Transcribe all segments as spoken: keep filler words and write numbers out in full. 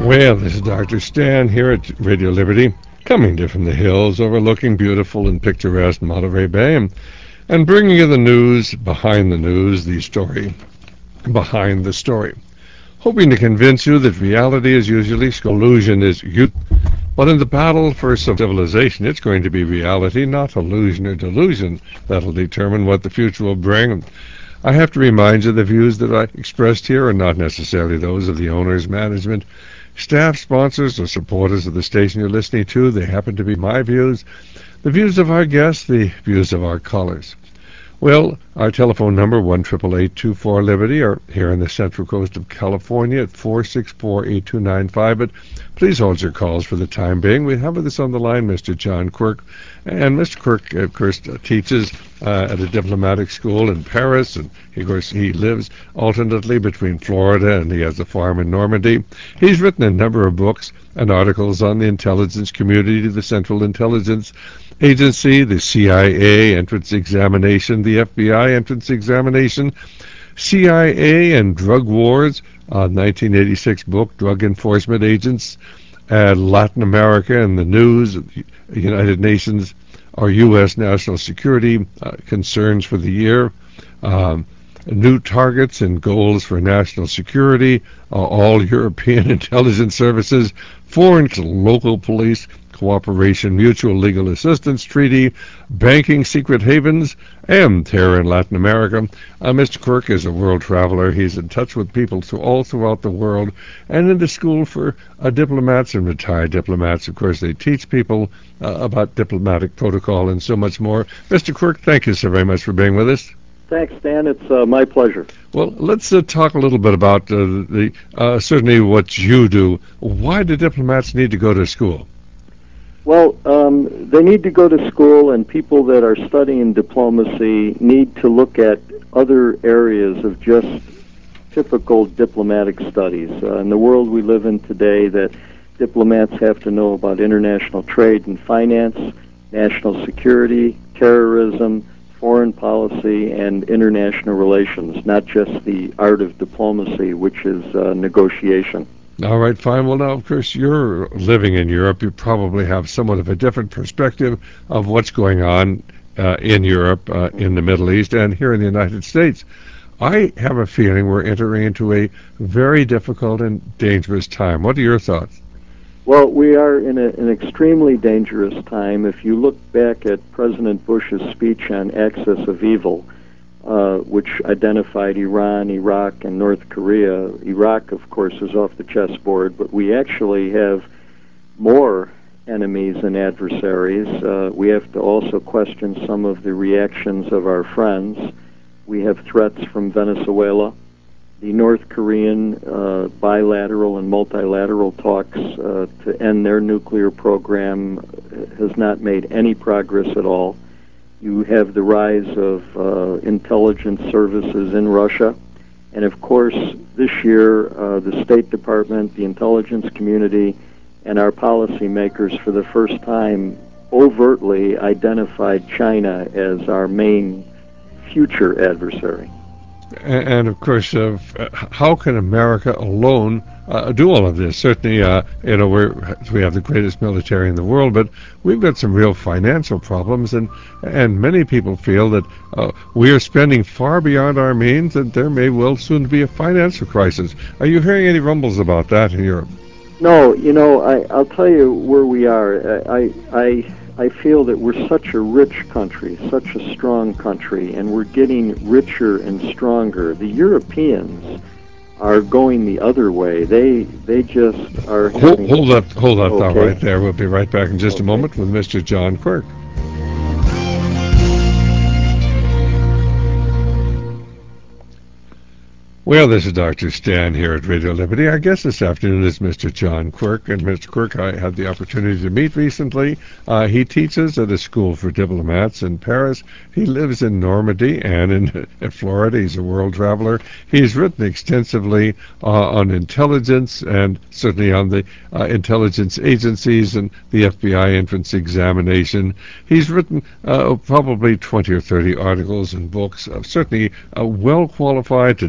Well, this is Doctor Stan here at Radio Liberty, coming to you from the hills overlooking beautiful and picturesque Monterey Bay, and, and bringing you the news behind the news, the story behind the story. Hoping to convince you that reality is usually illusion is youth, but in the battle for civilization, it's going to be reality, not illusion or delusion, that'll determine what the future will bring. I have to remind you the views that I expressed here are not necessarily those of the owners, management, staff, sponsors, or supporters of the station you're listening to. They happen to be my views, the views of our guests, the views of our callers. Well, our telephone number, one eight eight eight, two four, Liberty, or here on the Central Coast of California at four six four, eight two nine five. But please hold your calls for the time being. We have with us on the line Mister John Quirk. And Mister Quirk, of course, teaches uh, at a diplomatic school in Paris. And, of course, he lives alternately between Florida and he has a farm in Normandy. He's written a number of books and articles on the intelligence community, the Central Intelligence Agency, the C I A entrance examination, the F B I entrance examination, C I A and drug wars, uh, nineteen eighty-six book, Drug Enforcement Agents, uh, Latin America and the News, United Nations, or U S national security uh, concerns for the year, um, new targets and goals for national security, uh, all European intelligence services, foreign local police cooperation, mutual legal assistance treaty, banking secret havens, and terror in Latin America. Uh, Mister Quirk is a world traveler. He's in touch with people to all throughout the world and into school for uh, diplomats and retired diplomats. Of course, they teach people uh, about diplomatic protocol and so much more. Mister Quirk, thank you so very much for being with us. Thanks, Dan. It's uh, my pleasure. Well, let's uh, talk a little bit about uh, the uh, certainly what you do. Why do diplomats need to go to school? Well, um, they need to go to school, and people that are studying diplomacy need to look at other areas of just typical diplomatic studies. Uh, in the world we live in today, that diplomats have to know about international trade and finance, national security, terrorism, foreign policy, and international relations, not just the art of diplomacy, which is uh, negotiation. All right, fine. Well, now, of course, you're living in Europe. You probably have somewhat of a different perspective of what's going on uh, in Europe, uh, in the Middle East, and here in the United States. I have a feeling we're entering into a very difficult and dangerous time. What are your thoughts? Well, we are in a, an extremely dangerous time. If you look back at President Bush's speech on Axis of Evil, Uh, which identified Iran, Iraq, and North Korea. Iraq, of course, is off the chessboard, but we actually have more enemies and adversaries. Uh, we have to also question some of the reactions of our friends. We have threats from Venezuela. The North Korean uh, bilateral and multilateral talks uh, to end their nuclear program has not made any progress at all. You have the rise of uh, intelligence services in Russia. And of course, this year, uh, the State Department, the intelligence community, and our policymakers for the first time overtly identified China as our main future adversary. And, and of course, uh, how can America alone uh, do all of this? Certainly, uh, you know, we're, we have the greatest military in the world, but we've got some real financial problems, and and many people feel that uh, we are spending far beyond our means, and there may well soon be a financial crisis. Are you hearing any rumbles about that in Europe? No, you know, I, I'll tell you where we are. I, I, I feel that we're such a rich country, such a strong country, and we're getting richer and stronger. The Europeans are going the other way. They they just are... Hold, hold up, hold up, okay. Right there. We'll be right back in just okay. a moment with Mister John Quirk. Well, this is Doctor Stan here at Radio Liberty. Our guest this afternoon is Mister John Quirk, and Mister Quirk I had the opportunity to meet recently. Uh, he teaches at a school for diplomats in Paris. He lives in Normandy and in, in Florida. He's a world traveler. He's written extensively uh, on intelligence and certainly on the uh, intelligence agencies and the F B I entrance examination. He's written uh, probably twenty or thirty articles and books, uh, certainly uh, well qualified to discuss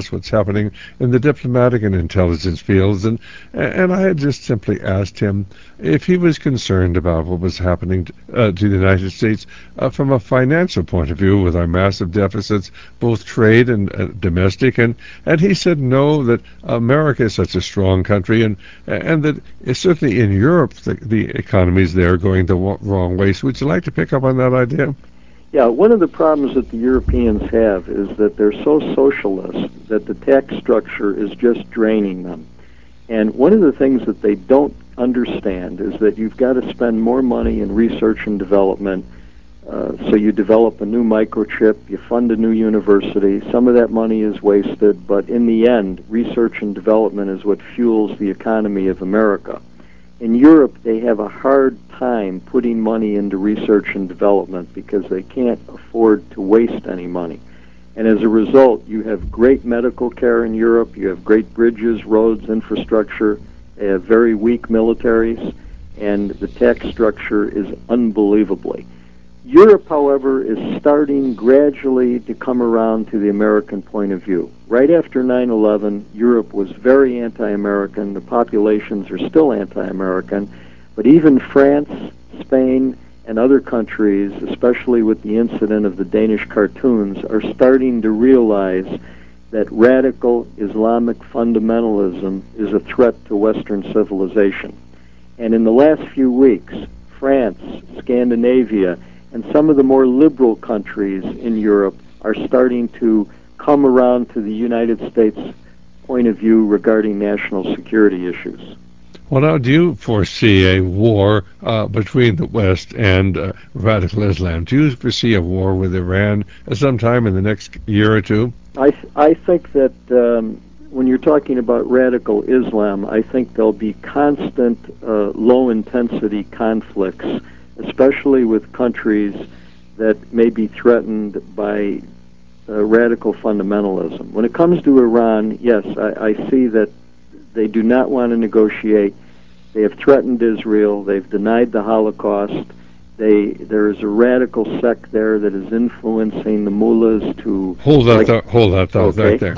us what's happening in the diplomatic and intelligence fields. And and I had just simply asked him if he was concerned about what was happening to, uh, to the United States uh, from a financial point of view with our massive deficits, both trade and uh, domestic. And, and he said no, that America is such a strong country, and and that it's certainly in Europe the, the economies there are going the w- wrong way. So would you like to pick up on that idea? Yeah, one of the problems that the Europeans have is that they're so socialist that the tax structure is just draining them. And one of the things that they don't understand is that you've got to spend more money in research and development. Uh, so you develop a new microchip, you fund a new university. Some of that money is wasted, but in the end, research and development is what fuels the economy of America. In Europe, they have a hard time putting money into research and development because they can't afford to waste any money. And as a result, you have great medical care in Europe, you have great bridges, roads, infrastructure, they have very weak militaries, and the tax structure is unbelievably. Europe, however, is starting gradually to come around to the American point of view. Right after nine eleven, Europe was very anti-American. The populations are still anti-American. But even France, Spain, and other countries, especially with the incident of the Danish cartoons, are starting to realize that radical Islamic fundamentalism is a threat to Western civilization. And in the last few weeks, France, Scandinavia, and some of the more liberal countries in Europe are starting to come around to the United States point of view regarding national security issues. Well, now, do you foresee a war uh, between the West and uh, radical Islam? Do you foresee a war with Iran sometime in the next year or two? I th- I think that um, when you're talking about radical Islam, I think there'll be constant uh, low-intensity conflicts, especially with countries that may be threatened by uh, radical fundamentalism. When it comes to Iran, yes, I, I see that they do not want to negotiate. They have threatened Israel. They've denied the Holocaust. They there is a radical sect there that is influencing the mullahs to... Hold that like, thought, hold that thought okay. right there.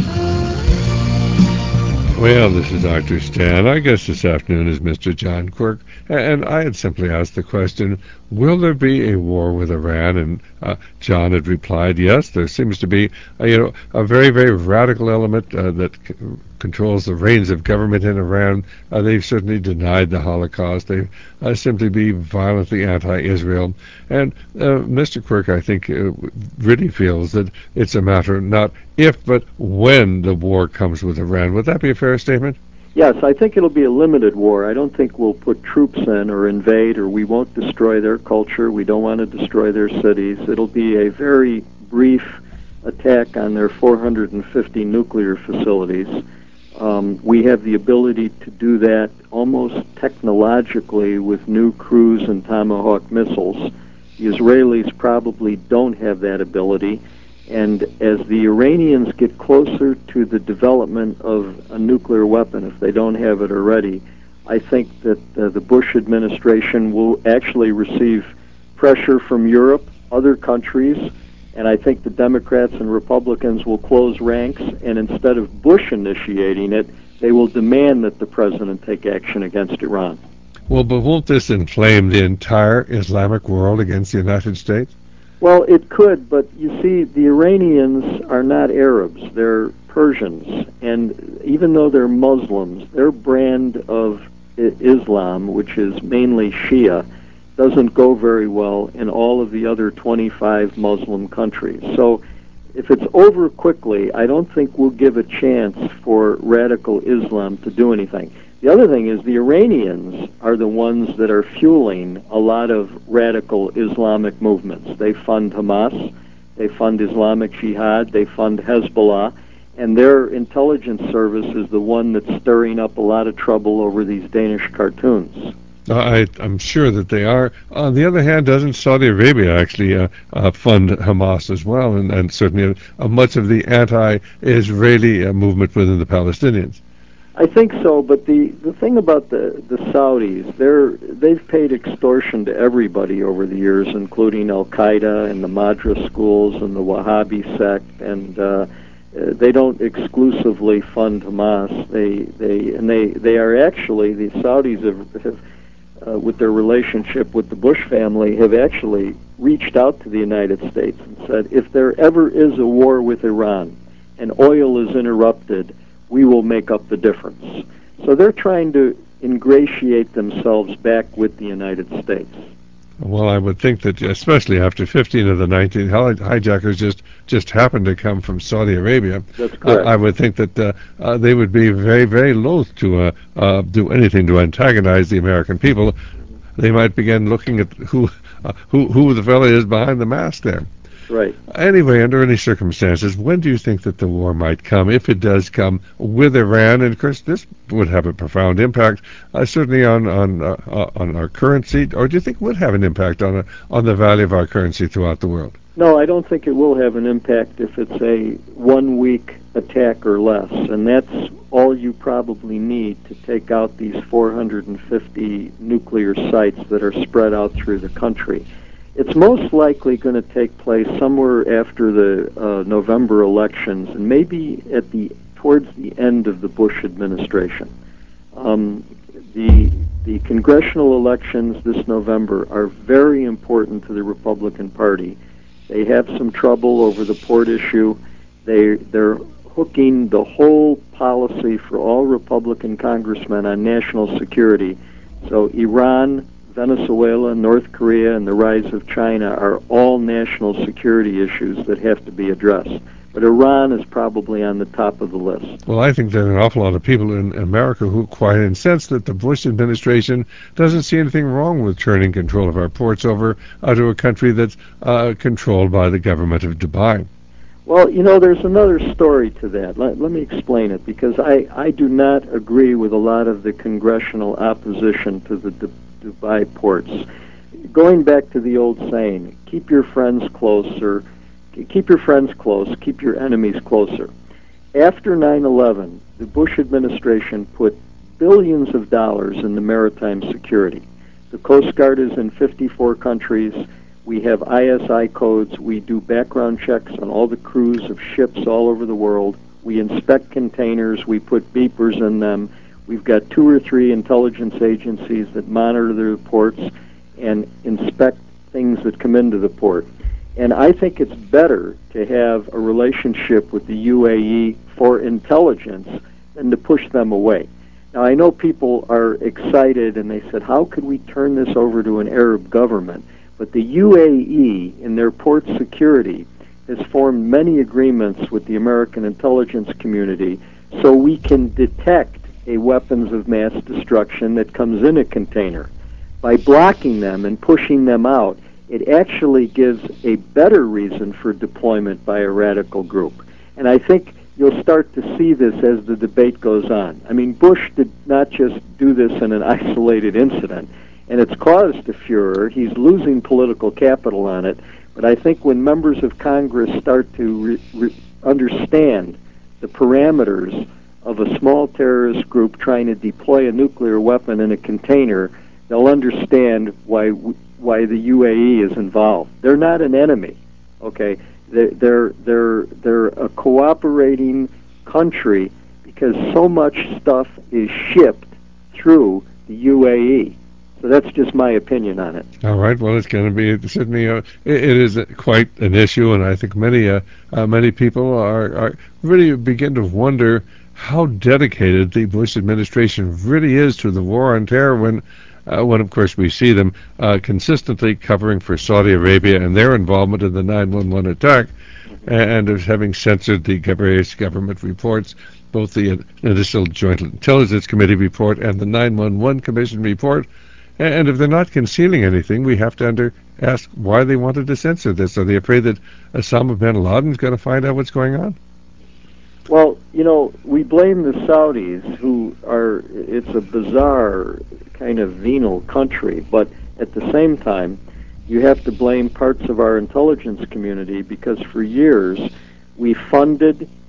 Well, this is Doctor Stan. Our guest this afternoon is Mister John Quirk, and I had simply asked the question, will there be a war with Iran? And uh, John had replied, yes, there seems to be a, you know, a very, very radical element uh, that c- controls the reins of government in Iran. Uh, they've certainly denied the Holocaust. They uh, simply be violently anti-Israel. And uh, Mister Quirk, I think, uh, really feels that it's a matter not if, but when the war comes with Iran. Would that be a fair statement? Yes, I think it'll be a limited war. I don't think we'll put troops in or invade, or we won't destroy their culture. We don't want to destroy their cities. It'll be a very brief attack on their four hundred fifty nuclear facilities. Um, we have the ability to do that almost technologically with new cruise and Tomahawk missiles. The Israelis probably don't have that ability. And as the Iranians get closer to the development of a nuclear weapon, if they don't have it already, I think that uh, the Bush administration will actually receive pressure from Europe, other countries, and I think the Democrats and Republicans will close ranks, and instead of Bush initiating it, they will demand that the president take action against Iran. Well, but won't this inflame the entire Islamic world against the United States? Well, it could, but you see, the Iranians are not Arabs. They're Persians. And even though they're Muslims, their brand of Islam, which is mainly Shia, doesn't go very well in all of the other twenty-five Muslim countries. So if it's over quickly, I don't think we'll give a chance for radical Islam to do anything. The other thing is the Iranians are the ones that are fueling a lot of radical Islamic movements. They fund Hamas, they fund Islamic Jihad, they fund Hezbollah, and their intelligence service is the one that's stirring up a lot of trouble over these Danish cartoons. I, I'm sure that they are. On the other hand, doesn't Saudi Arabia actually uh, uh, fund Hamas as well, and, and certainly uh, much of the anti-Israeli uh, movement within the Palestinians? I think so, but the, the thing about the, the Saudis, they're, they've paid extortion to everybody over the years, including Al-Qaeda and the Madras schools and the Wahhabi sect, and uh, uh, they don't exclusively fund Hamas. They they and they they are actually, the Saudis have, have uh, with their relationship with the Bush family, have actually reached out to the United States and said, if there ever is a war with Iran and oil is interrupted, we will make up the difference. So they're trying to ingratiate themselves back with the United States. Well, I would think that, especially after fifteen of the nineteen hijackers just, just happened to come from Saudi Arabia, That's correct. Uh, I would think that uh, uh, they would be very, very loath to uh, uh, do anything to antagonize the American people. They might begin looking at who, uh, who, who the fellow is behind the mask there. Right. Anyway, under any circumstances, when do you think that the war might come, if it does come, with Iran? And of course, this would have a profound impact, uh, certainly on on uh, uh, on our currency. Or do you think it would have an impact on uh, on the value of our currency throughout the world? No, I don't think it will have an impact if it's a one-week attack or less, and that's all you probably need to take out these four hundred fifty nuclear sites that are spread out through the country. It's most likely going to take place somewhere after the uh, November elections, and maybe at the towards the end of the Bush administration. Um, the the congressional elections this November are very important to the Republican Party. They have some trouble over the port issue. They they're hooking the whole policy for all Republican congressmen on national security. So Iran, Venezuela, North Korea, and the rise of China are all national security issues that have to be addressed. But Iran is probably on the top of the list. Well, I think there are an awful lot of people in America who are quite incensed that the Bush administration doesn't see anything wrong with turning control of our ports over uh, to a country that's uh, controlled by the government of Dubai. Well, you know, there's another story to that. Let, let me explain it, because I, I do not agree with a lot of the congressional opposition to the Du- Dubai ports. Going back to the old saying, keep your friends closer, keep your friends close, keep your enemies closer. After nine eleven, the Bush administration put billions of dollars into maritime security. The Coast Guard is in fifty-four countries. We have I S I codes. We do background checks on all the crews of ships all over the world. We inspect containers. We put beepers in them. We've got two or three intelligence agencies that monitor the ports and inspect things that come into the port. And I think it's better to have a relationship with the U A E for intelligence than to push them away. Now, I know people are excited, and they said, how could we turn this over to an Arab government? But the U A E, in their port security, has formed many agreements with the American intelligence community so we can detect a weapons of mass destruction that comes in a container. By blocking them and pushing them out, it actually gives a better reason for deployment by a radical group. And I think you'll start to see this as the debate goes on. I mean, Bush did not just do this in an isolated incident, and it's caused a furor. He's losing political capital on it. But I think when members of Congress start to re- re- understand the parameters of a small terrorist group trying to deploy a nuclear weapon in a container, they'll understand why why the U A E is involved. They're not an enemy, okay? They're they're they're, they're a cooperating country because so much stuff is shipped through the U A E. So that's just my opinion on it. All right. Well, it's going to be certainly uh, it, it is quite an issue, and I think many uh, uh, many people are, are really begin to wonder how dedicated the Bush administration really is to the war on terror. When, uh, when of course we see them uh, consistently covering for Saudi Arabia and their involvement in the nine one one attack, and of having censored the various government reports, both the initial Joint Intelligence Committee report and the nine one one Commission report. And if they're not concealing anything, we have to under, ask why they wanted to censor this. Are they afraid that Osama bin Laden is going to find out what's going on? Well, you know, we blame the Saudis, who are, it's a bizarre kind of venal country, but at the same time, you have to blame parts of our intelligence community because for years we funded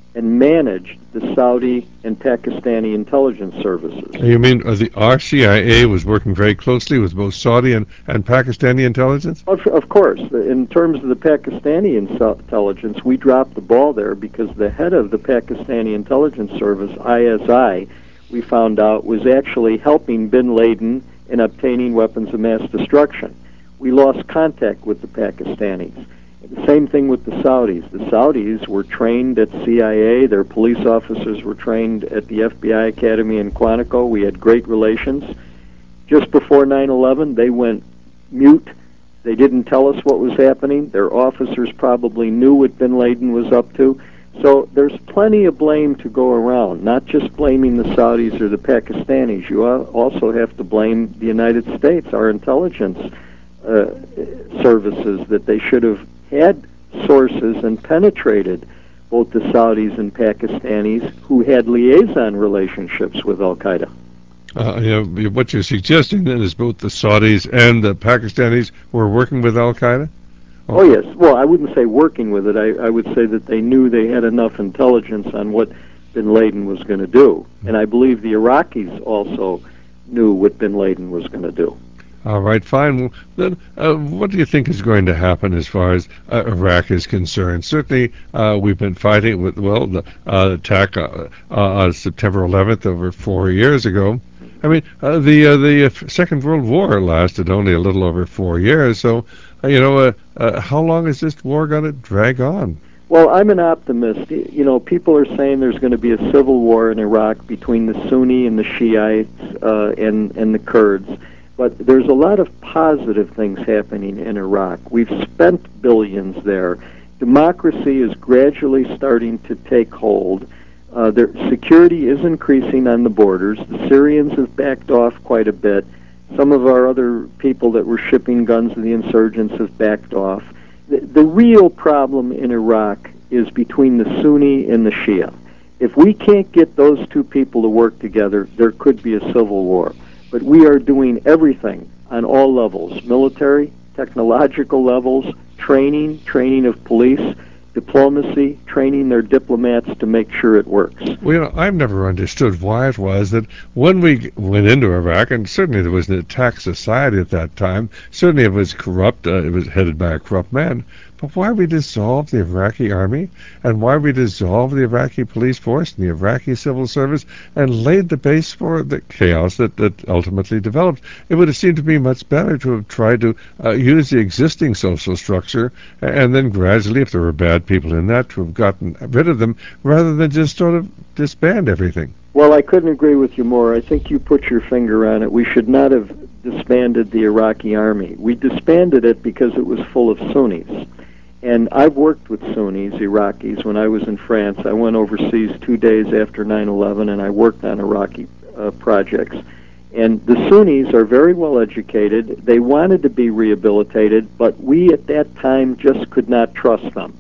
and managed the Saudi and Pakistani intelligence services. You mean uh, the R C I A was working very closely with both Saudi and, and Pakistani intelligence? Of, of course. In terms of the Pakistani intelligence, we dropped the ball there because the head of the Pakistani intelligence service, I S I, we found out was actually helping bin Laden in obtaining weapons of mass destruction. We lost contact with the Pakistanis. The same thing with the Saudis. The Saudis were trained at C I A. Their police officers were trained at the F B I Academy in Quantico. We had great relations. Just before nine eleven, they went mute. They didn't tell us what was happening. Their officers probably knew what bin Laden was up to. So there's plenty of blame to go around, not just blaming the Saudis or the Pakistanis. You also have to blame the United States, our intelligence uh, services, that they should have had sources and penetrated both the Saudis and Pakistanis who had liaison relationships with Al-Qaeda. Uh, you know, what you're suggesting then is both the Saudis and the Pakistanis were working with Al-Qaeda? Oh, yes. Well, I wouldn't say working with it. I, I would say that they knew they had enough intelligence on what bin Laden was going to do. And I believe the Iraqis also knew what bin Laden was going to do. All right, fine. Well, then, uh, what do you think is going to happen as far as uh, Iraq is concerned? Certainly, uh, we've been fighting with, well, the uh, attack uh, uh, on September eleventh over four years ago. I mean, uh, the uh, the uh, Second World War lasted only a little over four years. So, uh, you know, uh, uh, how long is this war going to drag on? Well, I'm an optimist. You know, people are saying there's going to be a civil war in Iraq between the Sunni and the Shiites uh, and and the Kurds. But there's a lot of positive things happening in Iraq. We've spent billions there. Democracy is gradually starting to take hold. Uh, their security is increasing on the borders. The Syrians have backed off quite a bit. Some of our other people that were shipping guns to the insurgents have backed off. The, the real problem in Iraq is between the Sunni and the Shia. If we can't get those two people to work together, there could be a civil war. But we are doing everything on all levels, military, technological levels, training, training of police, diplomacy, training their diplomats to make sure it works. Well, you know, I've never understood why it was that when we went into Iraq, and certainly there was an attack society at that time, certainly it was corrupt, uh, it was headed by a corrupt man, but why we dissolved the Iraqi army, and why we dissolved the Iraqi police force and the Iraqi civil service, and laid the base for the chaos that, that ultimately developed. It would have seemed to be much better to have tried to uh, use the existing social structure, and then gradually, if there were bad people in that, to have gotten rid of them, rather than just sort of disband everything. Well, I couldn't agree with you more. I think you put your finger on it. We should not have disbanded the Iraqi army. We disbanded it because it was full of Sunnis. And I've worked with Sunnis, Iraqis. When I was in France, I went overseas two days after nine eleven, and I worked on Iraqi uh, projects. And the Sunnis are very well educated. They wanted to be rehabilitated, but we at that time just could not trust them.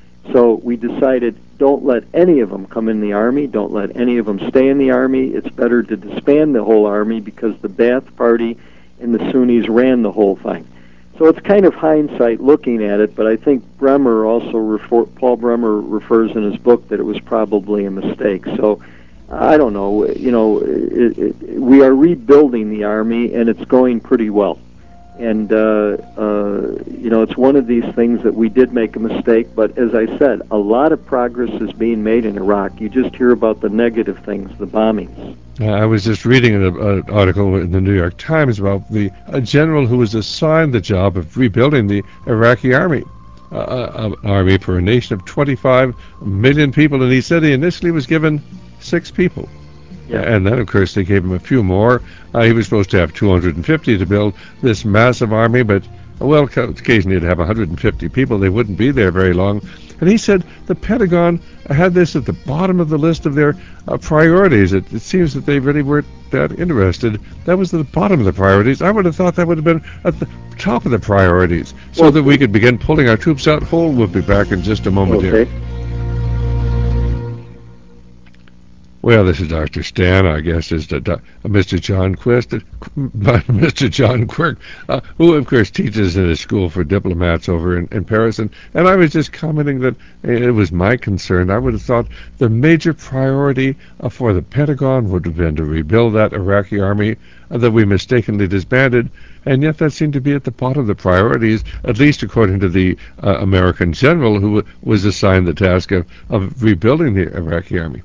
So we decided, don't let any of them come in the army. Don't let any of them stay in the army. It's better to disband the whole army because the Ba'ath Party and the Sunnis ran the whole thing. So it's kind of hindsight looking at it, but I think Bremer also, refer, Paul Bremer refers in his book that it was probably a mistake. So I don't know, you know, it, it, we are rebuilding the Army, and it's going pretty well. And, uh, uh, you know, it's one of these things that we did make a mistake, but as I said, a lot of progress is being made in Iraq. You just hear about the negative things, the bombings. Uh, I was just reading an, an article in the New York Times about the a general who was assigned the job of rebuilding the Iraqi army, uh, uh, an army for a nation of twenty-five million people, and he said he initially was given six people. Yeah. And then, of course, they gave him a few more. Uh, he was supposed to have two hundred fifty to build this massive army, but, well, occasionally he'd have one hundred fifty people. They wouldn't be there very long. And he said the Pentagon had this at the bottom of the list of their uh, priorities. It, it seems that they really weren't that interested. That was at the bottom of the priorities. I would have thought that would have been at the top of the priorities, so well, that we could begin pulling our troops out whole. We'll be back in just a moment okay. here. Well, this is Doctor Stan. Our guest is the, uh, Mister John Quist, uh, Mister John Quirk, uh, who, of course, teaches in a school for diplomats over in, in Paris. And, and I was just commenting that it was my concern. I would have thought the major priority uh, for the Pentagon would have been to rebuild that Iraqi army uh, that we mistakenly disbanded, and yet that seemed to be at the bottom of the priorities, at least according to the uh, American general who w- was assigned the task of, of rebuilding the Iraqi army.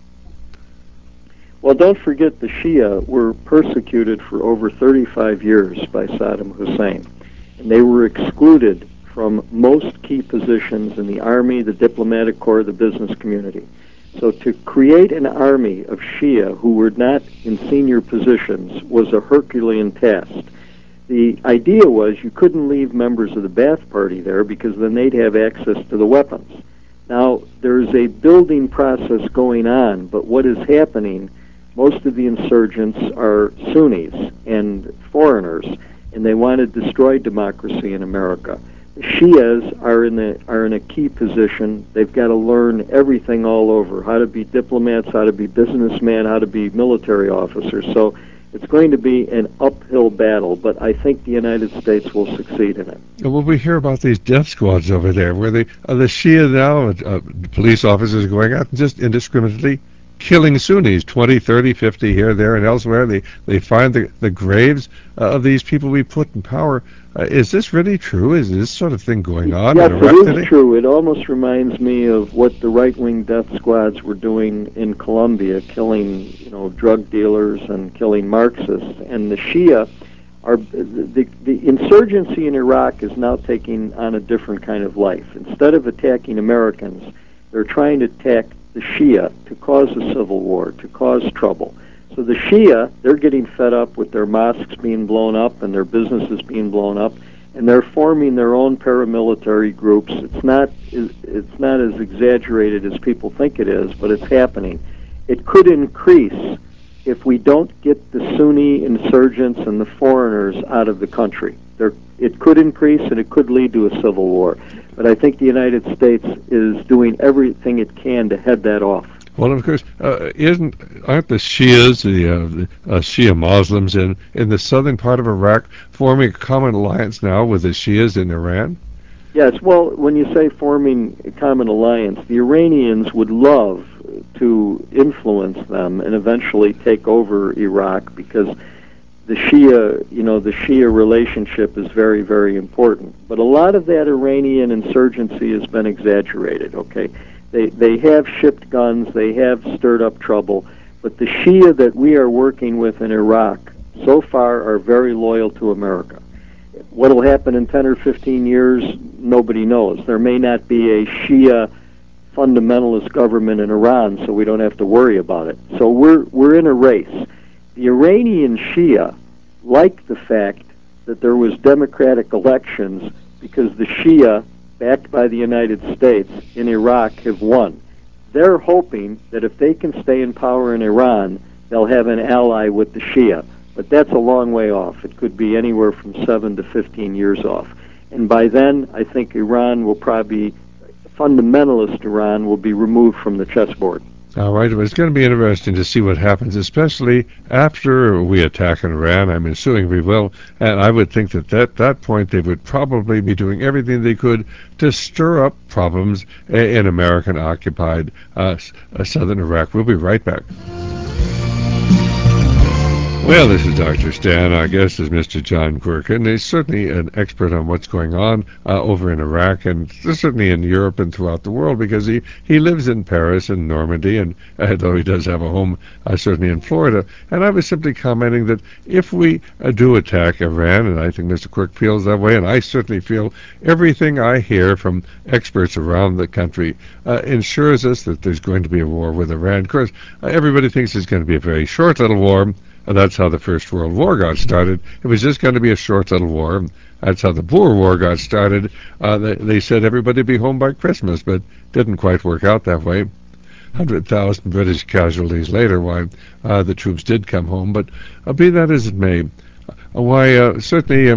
Well, don't forget the Shia were persecuted for over thirty-five years by Saddam Hussein, and they were excluded from most key positions in the army, the diplomatic corps, the business community. So to create an army of Shia who were not in senior positions was a Herculean task. The idea was you couldn't leave members of the Ba'ath Party there because then they'd have access to the weapons. Now, there's a building process going on, but what is happening, most of the insurgents are Sunnis and foreigners, and they want to destroy democracy in America. The Shias are in the are in a key position. They've got to learn everything all over: how to be diplomats, how to be businessmen, how to be military officers. So it's going to be an uphill battle, but I think the United States will succeed in it. Well, we hear about these death squads over there, where they uh, the Shia now, uh, police officers going out and just indiscriminately killing Sunnis, twenty, thirty, fifty here, there, and elsewhere. They they find the, the graves uh, of these people we put in power. Uh, is this really true? Is this sort of thing going on yes, in Iraq it is today? true. It almost reminds me of what the right-wing death squads were doing in Colombia, killing, you know, drug dealers and killing Marxists. And the Shia are the the insurgency in Iraq is now taking on a different kind of life. Instead of attacking Americans, they're trying to attack the Shia to cause a civil war, to cause trouble. So the Shia, they're getting fed up with their mosques being blown up and their businesses being blown up, and they're forming their own paramilitary groups. It's not it's not as exaggerated as people think it is, but it's happening. It could increase if we don't get the Sunni insurgents and the foreigners out of the country. There, it could increase, and it could lead to a civil war. But I think the United States is doing everything it can to head that off. Well, of course, uh, isn't aren't the Shias, the, uh, the uh, Shia Muslims in, in the southern part of Iraq, forming a common alliance now with the Shias in Iran? Yes, well, when you say forming a common alliance, the Iranians would love to influence them and eventually take over Iraq because the Shia, you know, the Shia relationship is very, very important. But a lot of that Iranian insurgency has been exaggerated, okay? They they have shipped guns, they have stirred up trouble, but the Shia that we are working with in Iraq so far are very loyal to America. What will happen in ten or fifteen years, nobody knows. There may not be a Shia fundamentalist government in Iran, so we don't have to worry about it. So we're we're in a race. The Iranian Shia like the fact that there was democratic elections because the Shia, backed by the United States in Iraq, have won. They're hoping that if they can stay in power in Iran, they'll have an ally with the Shia. But that's a long way off. It could be anywhere from seven to fifteen years off. And by then, I think Iran will probably, fundamentalist Iran will be removed from the chessboard. All right, well, it's going to be interesting to see what happens, especially after we attack Iran. I'm assuming we will, and I would think that at that point they would probably be doing everything they could to stir up problems in American-occupied uh, southern Iraq. We'll be right back. Well, this is Doctor Stan. Our guest is Mister John Quirk, and he's certainly an expert on what's going on uh, over in Iraq and certainly in Europe and throughout the world because he, he lives in Paris and Normandy, and uh, though he does have a home uh, certainly in Florida. And I was simply commenting that if we uh, do attack Iran, and I think Mister Quirk feels that way, and I certainly feel everything I hear from experts around the country uh, ensures us that there's going to be a war with Iran. Of course, uh, everybody thinks it's going to be a very short little war. And that's how the First World War got started. It was just going to be a short little war. That's how the Boer War got started. Uh, they, they said everybody would be home by Christmas, but didn't quite work out that way. one hundred thousand British casualties later, why uh, the troops did come home. But uh, be that as it may, uh, why uh, certainly um,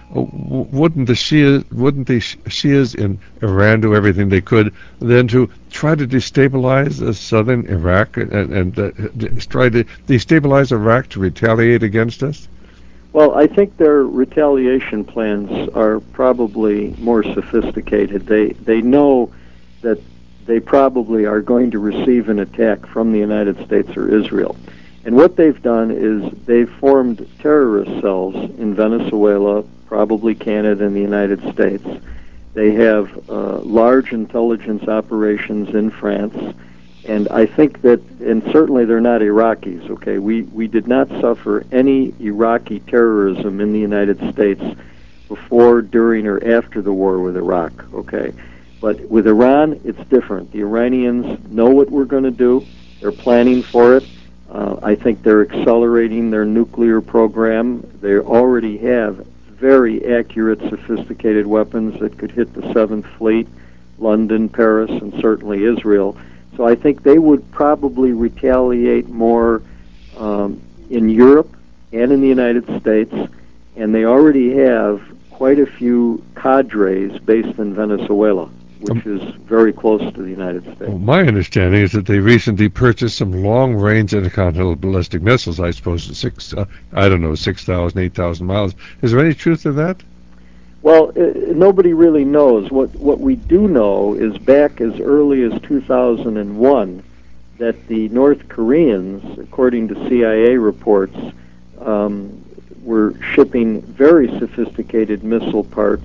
uh, w- wouldn't the Shia, wouldn't the Sh- Shias in Iran do everything they could then to try to destabilize uh, southern Iraq and, and uh, d- try to destabilize Iraq to retaliate against us? Well, I think their retaliation plans are probably more sophisticated. They they know that they probably are going to receive an attack from the United States or Israel. And what they've done is they've formed terrorist cells in Venezuela, probably Canada and the United States. They have uh, large intelligence operations in France. And I think that, and certainly they're not Iraqis, okay? We, we did not suffer any Iraqi terrorism in the United States before, during, or after the war with Iraq, okay? But with Iran, it's different. The Iranians know what we're going to do. They're planning for it. Uh, I think they're accelerating their nuclear program. They already have very accurate, sophisticated weapons that could hit the Seventh Fleet, London, Paris, and certainly Israel. So I think they would probably retaliate more um, in Europe and in the United States, and they already have quite a few cadres based in Venezuela, which is very close to the United States. Well, my understanding is that they recently purchased some long-range intercontinental ballistic missiles, I suppose, six, uh, I don't know, six thousand, eight thousand miles. Is there any truth to that? Well, uh, nobody really knows. What what we do know is back as early as two thousand one that the North Koreans, according to C I A reports, um, were shipping very sophisticated missile parts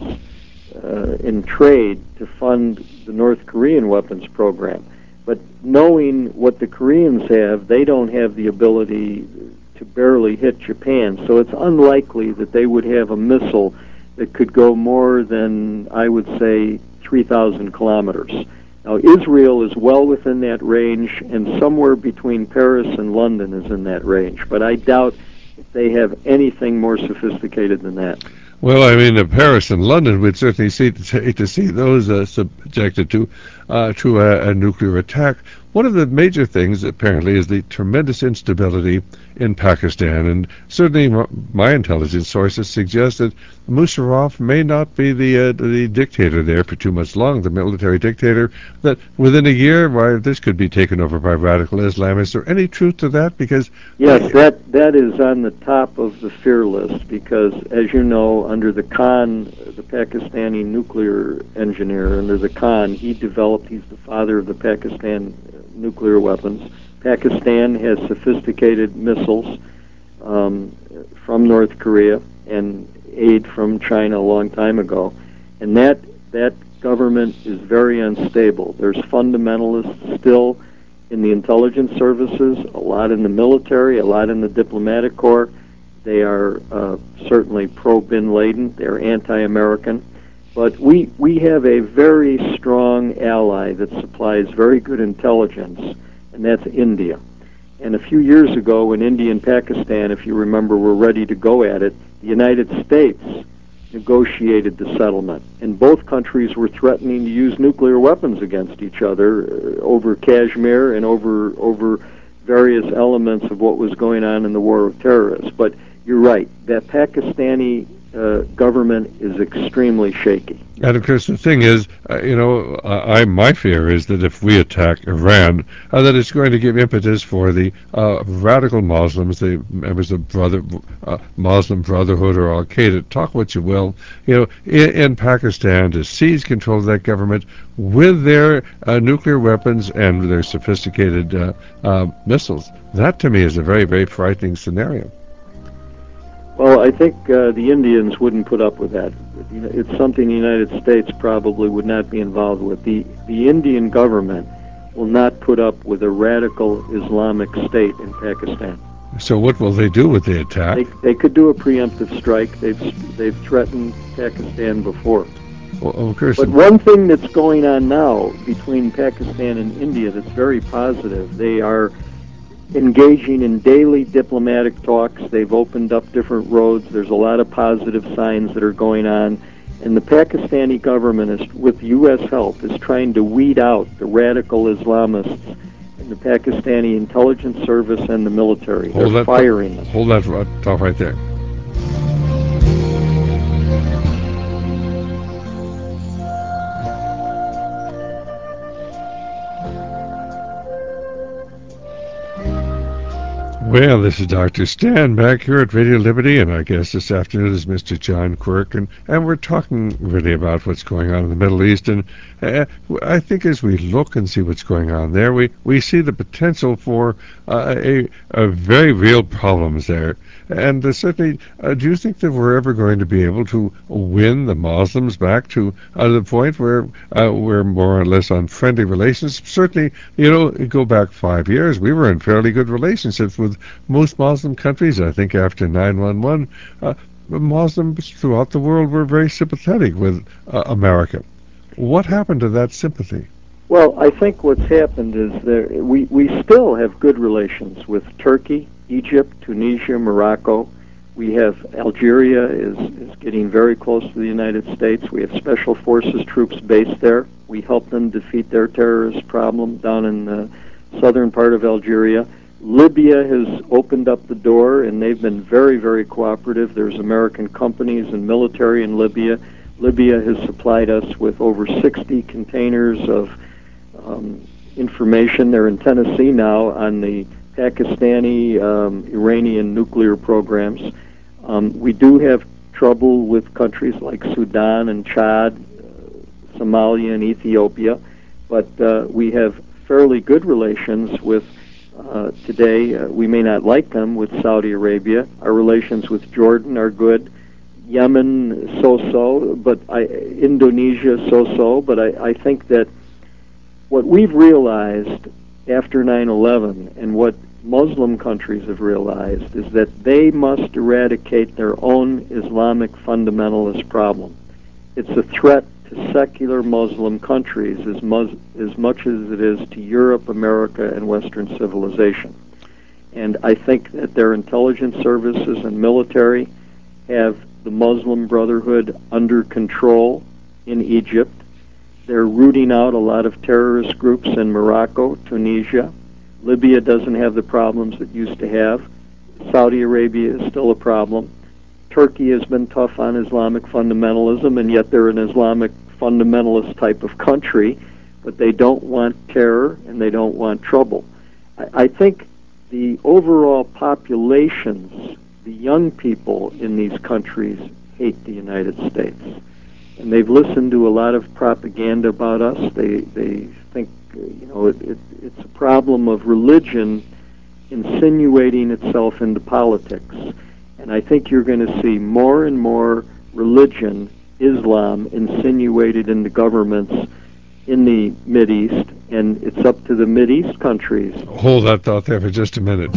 uh, in trade to fund the North Korean weapons program. But knowing what the Koreans have, they don't have the ability to barely hit Japan. So it's unlikely that they would have a missile that could go more than, I would say, three thousand kilometers. Now, Israel is well within that range, and somewhere between Paris and London is in that range. But I doubt if they have anything more sophisticated than that. Well, I mean, uh, Paris and London, we'd certainly see to, hate to see those uh, subjected to uh, to a, a nuclear attack. One of the major things, apparently, is the tremendous instability in Pakistan, and certainly my intelligence sources suggest that Musharraf may not be the uh, the dictator there for too much long, the military dictator, that within a year, why, this could be taken over by radical Islam. Is there any truth to that? Because yes, that that is on the top of the fear list, because, as you know, under the Khan, the Pakistani nuclear engineer, under the Khan, he developed, he's the father of the Pakistan nuclear weapons. Pakistan has sophisticated missiles um, from North Korea and aid from China a long time ago, and that that government is very unstable. There's fundamentalists still in the intelligence services, a lot in the military, a lot in the diplomatic corps. They are uh, certainly pro-Bin Laden. They're anti-American. But we, we have a very strong ally that supplies very good intelligence, and that's India. And a few years ago, when India and Pakistan, if you remember, were ready to go at it, the United States negotiated the settlement. And both countries were threatening to use nuclear weapons against each other uh, over Kashmir and over over various elements of what was going on in the war with terrorists. But you're right, that Pakistani uh, government is extremely shaky. And of course, the thing is, uh, you know, I, I my fear is that if we attack Iran, uh, that it's going to give impetus for the uh, radical Muslims, the members of brother uh, Muslim Brotherhood or Al Qaeda, talk what you will, you know, in, in Pakistan to seize control of that government with their uh, nuclear weapons and their sophisticated uh, uh, missiles. That, to me, is a very, very frightening scenario. Well, I think uh, the Indians wouldn't put up with that. It's something the United States probably would not be involved with. The, the Indian government will not put up with a radical Islamic state in Pakistan. So what will they do with the attack? They, they could do a preemptive strike. They've, they've threatened Pakistan before. Well, of course. But one thing that's going on now between Pakistan and India that's very positive, they are engaging in daily diplomatic talks. They've opened up different roads. There's a lot of positive signs that are going on. And the Pakistani government, is, with U S help, is trying to weed out the radical Islamists in the Pakistani intelligence service and the military. Hold They're that, firing them. Hold that thought right there. Well, this is Doctor Stan back here at Radio Liberty, and our guest this afternoon is Mister John Quirk, and, and we're talking really about what's going on in the Middle East, and uh, I think as we look and see what's going on there, we, we see the potential for uh, a, a very real problems there. And uh, certainly, uh, do you think that we're ever going to be able to win the Muslims back to uh, the point where uh, we're more or less on friendly relations? Certainly, you know, go back five years, we were in fairly good relationships with most Muslim countries. I think after nine one one, uh, Muslims throughout the world were very sympathetic with uh, America. What happened to that sympathy? Well, I think what's happened is there, we, we still have good relations with Turkey, Egypt, Tunisia, Morocco. We have Algeria is, is getting very close to the United States. We have special forces troops based there. We help them defeat their terrorist problem down in the southern part of Algeria. Libya has opened up the door, and they've been very, very cooperative. There's American companies and military in Libya. Libya has supplied us with over sixty containers of um, information. They're in Tennessee now on the Pakistani, um, Iranian nuclear programs. Um, we do have trouble with countries like Sudan and Chad, uh, Somalia and Ethiopia, but uh, we have fairly good relations with, uh, today, uh, we may not like them, with Saudi Arabia. Our relations with Jordan are good. Yemen, so-so, but I, Indonesia, so-so, but I, I think that what we've realized after nine eleven and what Muslim countries have realized is that they must eradicate their own Islamic fundamentalist problem. It's a threat to secular Muslim countries as, mus- as much as it is to Europe, America, and Western civilization. And I think that their intelligence services and military have the Muslim Brotherhood under control in Egypt. They're rooting out a lot of terrorist groups in Morocco, Tunisia. Libya doesn't have the problems it used to have. Saudi Arabia is still a problem. Turkey has been tough on Islamic fundamentalism, and yet they're an Islamic fundamentalist type of country, but they don't want terror and they don't want trouble. I, I think the overall populations, the young people in these countries, hate the United States. And they've listened to a lot of propaganda about us. They they think, you know, it, it, it's a problem of religion insinuating itself into politics. And I think you're going to see more and more religion, Islam, insinuated into governments in the Mideast, and it's up to the Mideast countries. Hold that thought there for just a minute.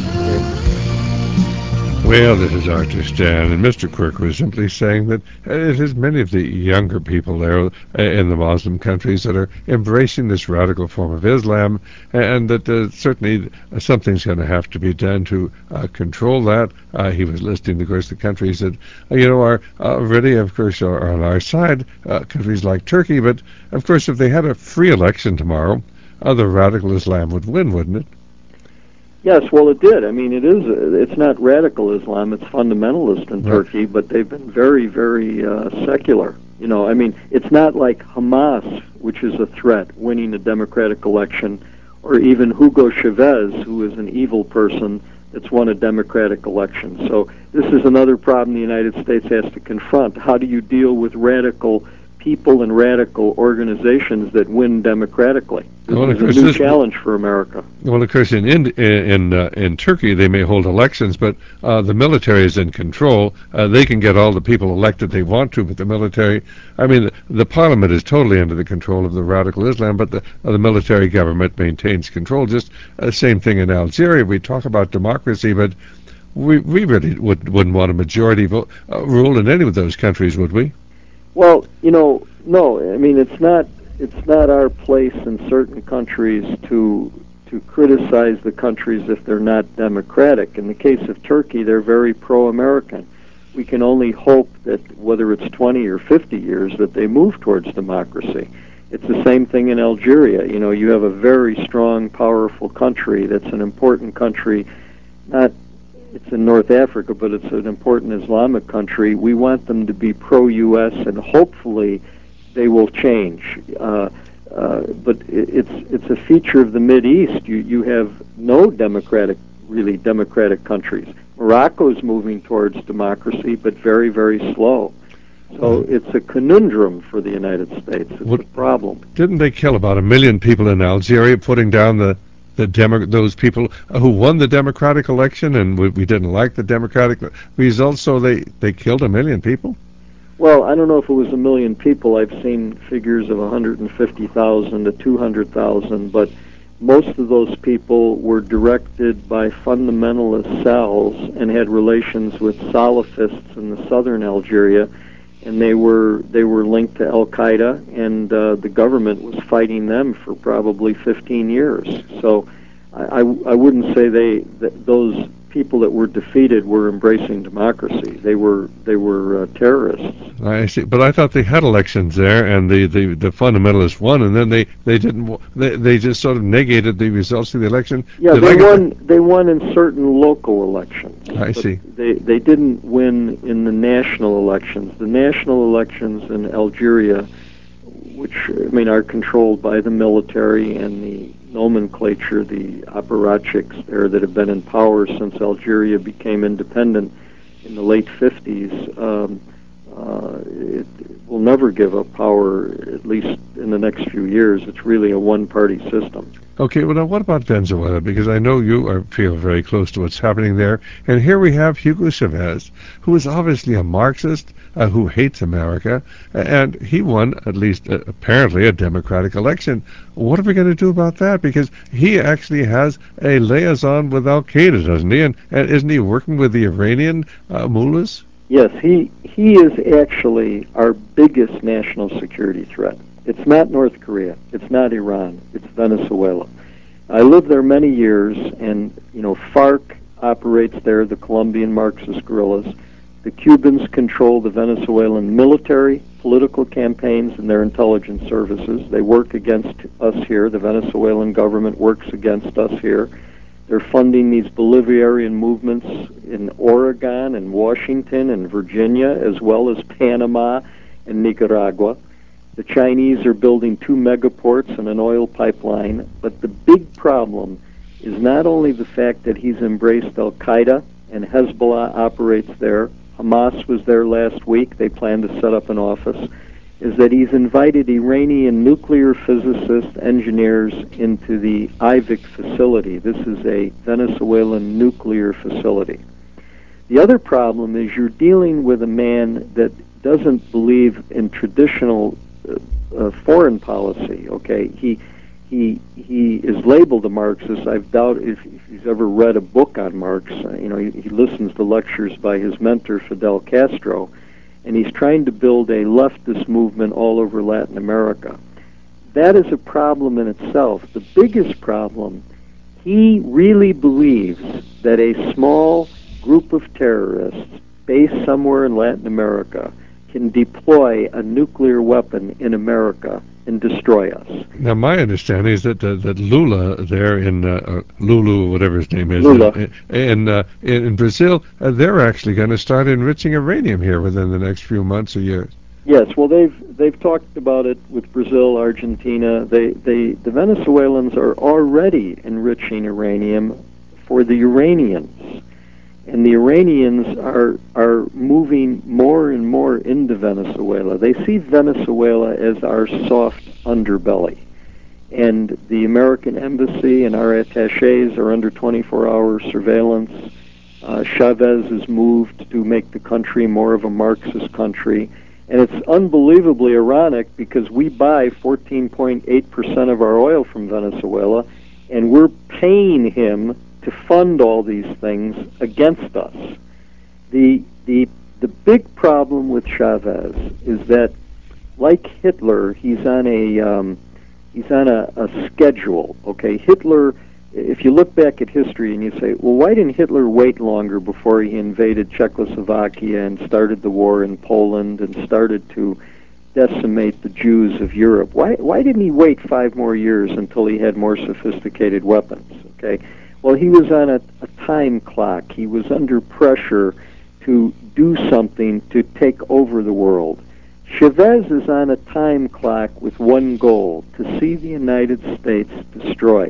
Well, this is Arthur Stan, and Mister Quirk was simply saying that it is many of the younger people there in the Muslim countries that are embracing this radical form of Islam, and that uh, certainly something's going to have to be done to uh, control that. Uh, he was listing, of course, the countries that, uh, you know, are uh, really, of course, are on our side, uh, countries like Turkey, but, of course, if they had a free election tomorrow, uh, the radical Islam would win, wouldn't it? Yes, well, it did. I mean, it is. It's not radical Islam; it's fundamentalist in Right. Turkey. But they've been very, very uh, secular. You know, I mean, it's not like Hamas, which is a threat, winning a democratic election, or even Hugo Chavez, who is an evil person that's won a democratic election. So this is another problem the United States has to confront. How do you deal with radical people and radical organizations that win democratically? This Well, is a new challenge for America. Well, of course, in in in, uh, in Turkey, they may hold elections, but uh, the military is in control. Uh, they can get all the people elected they want to, but the military, I mean, the, the parliament is totally under the control of the radical Islam, but the uh, the military government maintains control. Just the uh, same thing in Algeria. We talk about democracy, but we we really would, wouldn't want a majority vote, uh, rule in any of those countries, would we? Well, you know, no. I mean, it's not. It's not our place in certain countries to to criticize the countries if they're not democratic. In the case of Turkey, they're very pro-American. We can only hope that whether it's twenty or fifty years that they move towards democracy. It's the same thing in Algeria. You know, you have a very strong, powerful country that's an important country. Not it's in North Africa, but it's an important Islamic country. We want them to be pro-U S, and hopefully they will change. Uh, uh, but it, it's it's a feature of the Mideast. You you have no democratic really democratic countries. Morocco is moving towards democracy, but very, very slow. So it's a conundrum for the United States. It's What, a problem. Didn't they kill about a million people in Algeria, putting down the the Demo- those people who won the democratic election, and we, we didn't like the democratic results, so they, they killed a million people? Well, I don't know if it was a million people. I've seen figures of one hundred fifty thousand to two hundred thousand, but most of those people were directed by fundamentalist cells and had relations with Salafists in the southern Algeria, and they were they were linked to Al-Qaeda, and uh, the government was fighting them for probably fifteen years. So I, I, I wouldn't say they that those people that were defeated were embracing democracy. They were they were uh, terrorists. I see, but I thought they had elections there, and the, the, the fundamentalists won, and then they, they didn't they they just sort of negated the results of the election. Yeah, Did they won. that? They won in certain local elections. I see. They they didn't win in the national elections. The national elections in Algeria, which I mean are controlled by the military and the nomenclature, the apparatchiks there that have been in power since Algeria became independent in the late fifties. Um, uh, it will never give up power, at least in the next few years. It's really a one-party system. Okay, well, now what about Venezuela? Because I know you are, feel very close to what's happening there. And here we have Hugo Chavez, who is obviously a Marxist, uh, who hates America, and he won, at least uh, apparently, a democratic election. What are we going to do about that? Because he actually has a liaison with Al-Qaeda, doesn't he? And, and isn't he working with the Iranian uh, mullahs? Yes, he he is actually our biggest national security threat. It's not North Korea. It's not Iran. It's Venezuela. I lived there many years, and, you know, FARC operates there, the Colombian Marxist guerrillas. The Cubans control the Venezuelan military, political campaigns, and their intelligence services. They work against us here. The Venezuelan government works against us here. They're funding these Bolivarian movements in Oregon and Washington and Virginia, as well as Panama and Nicaragua. The Chinese are building two megaports and an oil pipeline, but the big problem is not only the fact that he's embraced Al-Qaeda and Hezbollah operates there, Hamas was there last week, they plan to set up an office, is that he's invited Iranian nuclear physicists, engineers into the I V I C facility. This is a Venezuelan nuclear facility. The other problem is you're dealing with a man that doesn't believe in traditional uh, uh, foreign policy. Okay, he he he is labeled a Marxist. I doubt if, if he's ever read a book on Marx. Uh, you know, he, he listens to lectures by his mentor Fidel Castro, and he's trying to build a leftist movement all over Latin America. That is a problem in itself. The biggest problem, he really believes that a small group of terrorists based somewhere in Latin America can deploy a nuclear weapon in America and destroy us. Now, my understanding is that uh, that Lula there in uh, uh, Lulu, whatever his name is, Lula. in in, uh, in, in Brazil, uh, they're actually going to start enriching uranium here within the next few months or years. Yes, well, they've they've talked about it with Brazil, Argentina. They they the Venezuelans are already enriching uranium for the Iranians. And the Iranians are are moving more and more into Venezuela. They see Venezuela as our soft underbelly. And the American embassy and our attaches are under twenty-four hour surveillance. Uh, Chavez has moved to make the country more of a Marxist country. And it's unbelievably ironic because we buy fourteen point eight percent of our oil from Venezuela, and we're paying him to fund all these things against us. The the the big problem with Chavez is that, like Hitler, he's on a um, he's on a, a schedule. Okay, Hitler. If you look back at history and you say, well, why didn't Hitler wait longer before he invaded Czechoslovakia and started the war in Poland and started to decimate the Jews of Europe? Why why didn't he wait five more years until he had more sophisticated weapons? Okay. Well, he was on a, a time clock. He was under pressure to do something to take over the world. Chavez is on a time clock with one goal, to see the United States destroyed.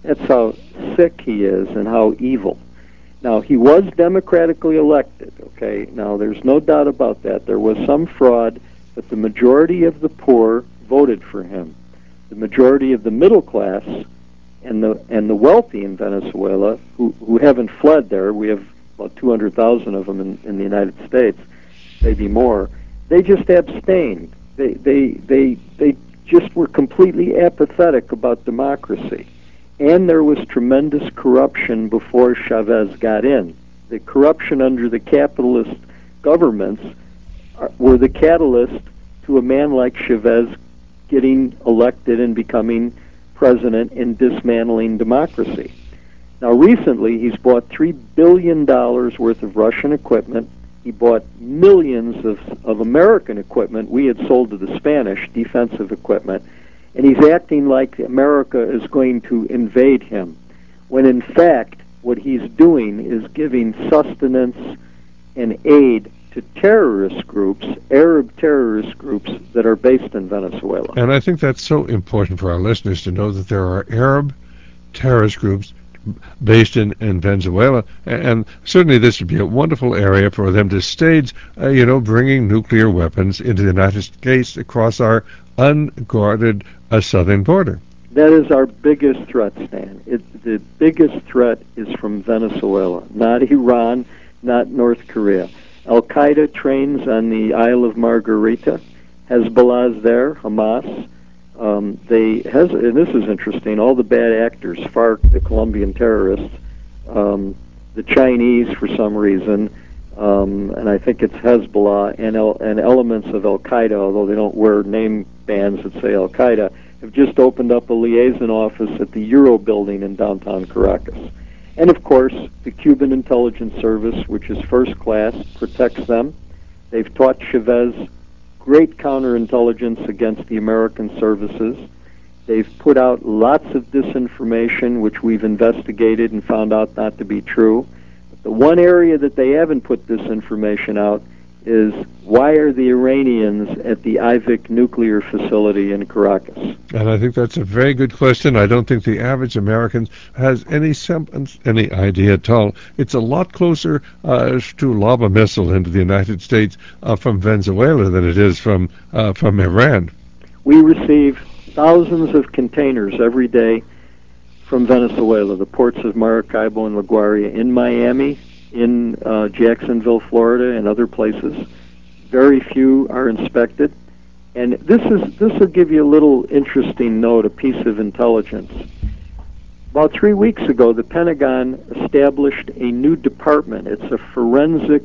That's how sick he is and how evil. Now, he was democratically elected, okay? Now, there's no doubt about that. There was some fraud, but the majority of the poor voted for him. The majority of the middle class and the and the wealthy in Venezuela, who, who haven't fled there, we have about two hundred thousand of them in, in the United States, maybe more, they just abstained. They, they, they, they just were completely apathetic about democracy. And there was tremendous corruption before Chavez got in. The corruption under the capitalist governments are, were the catalyst to a man like Chavez getting elected and becoming president and dismantling democracy. Now, recently, he's bought three billion dollars worth of Russian equipment. He bought millions of, of American equipment we had sold to the Spanish, defensive equipment. And he's acting like America is going to invade him, when in fact what he's doing is giving sustenance and aid to terrorist groups, Arab terrorist groups that are based in Venezuela. And I think that's so important for our listeners to know that there are Arab terrorist groups based in, in Venezuela, and certainly this would be a wonderful area for them to stage, uh, you know, bringing nuclear weapons into the United States across our unguarded uh, southern border. That is our biggest threat, Stan. It, the biggest threat is from Venezuela, not Iran, not North Korea. Al-Qaeda trains on the Isle of Margarita. Hezbollah's there, Hamas. Um, they has, and this is interesting, all the bad actors, FARC, the Colombian terrorists, um, the Chinese for some reason, um, and I think it's Hezbollah, and, el- and elements of Al-Qaeda, although they don't wear name bands that say Al-Qaeda, have just opened up a liaison office at the Euro building in downtown Caracas. And of course, the Cuban intelligence service, which is first class, protects them. They've taught Chavez great counterintelligence against the American services. They've put out lots of disinformation, which we've investigated and found out not to be true. But the one area that they haven't put disinformation out is, why are the Iranians at the I V I C nuclear facility in Caracas? And I think that's a very good question. I don't think the average American has any semblance, any idea at all. It's a lot closer uh, to lob a missile into the United States uh, from Venezuela than it is from uh, from Iran. We receive thousands of containers every day from Venezuela, the ports of Maracaibo and LaGuardia, in Miami, in uh, Jacksonville, Florida, and other places. Very few are inspected. And this is this will give you a little interesting note, a piece of intelligence. About three weeks ago, the Pentagon established a new department. It's a forensic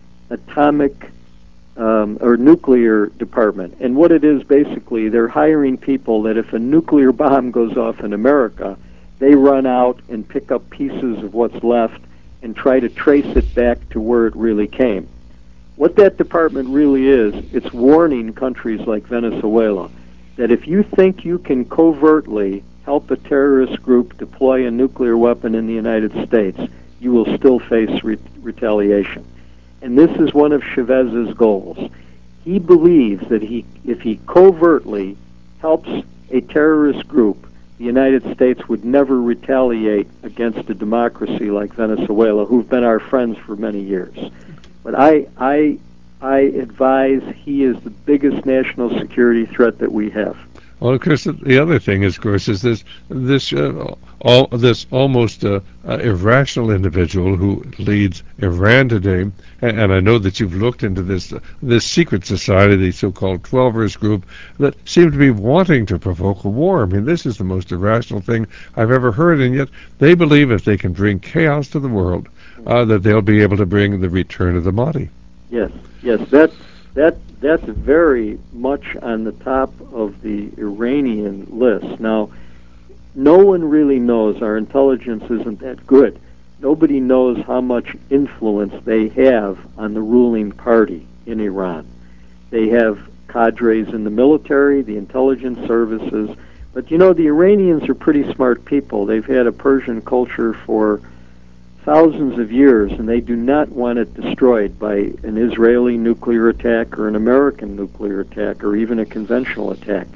atomic um, or nuclear department. And what it is, basically, they're hiring people that if a nuclear bomb goes off in America, they run out and pick up pieces of what's left and try to trace it back to where it really came. What that department really is, it's warning countries like Venezuela that if you think you can covertly help a terrorist group deploy a nuclear weapon in the United States, you will still face re- retaliation. And this is one of Chavez's goals. He believes that he, if he covertly helps a terrorist group, the United States would never retaliate against a democracy like Venezuela, who've been our friends for many years. But I, I, I advise he is the biggest national security threat that we have. Well, of course, the other thing is, of course, is this this uh, all this almost uh, uh, irrational individual who leads Iran today, and, and I know that you've looked into this uh, this secret society, the so-called Twelvers group, that seem to be wanting to provoke a war. I mean, this is the most irrational thing I've ever heard, and yet they believe if they can bring chaos to the world, uh, that they'll be able to bring the return of the Mahdi. Yes, yes, that that. That's very much on the top of the Iranian list. Now, no one really knows. Our intelligence isn't that good. Nobody knows how much influence they have on the ruling party in Iran. They have cadres in the military, the intelligence services. But, you know, the Iranians are pretty smart people. They've had a Persian culture for thousands of years, and they do not want it destroyed by an Israeli nuclear attack or an American nuclear attack or even a conventional attack.